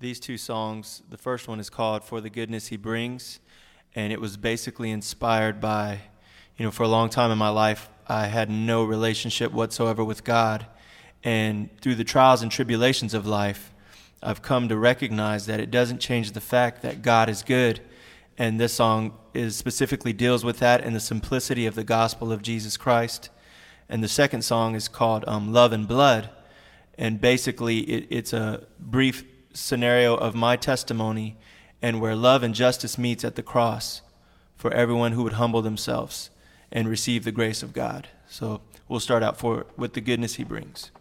these two songs. The first one is called For the Goodness He Brings, and it was basically inspired by, for a long time in my life, I had no relationship whatsoever with God. And through the trials and tribulations of life, I've come to recognize that it doesn't change the fact that God is good. And this song specifically deals with that and the simplicity of the gospel of Jesus Christ. And the second song is called Love and Blood. And basically it's a brief scenario of my testimony and where love and justice meets at the cross for everyone who would humble themselves and receive the grace of God. So we'll start out with the goodness he brings.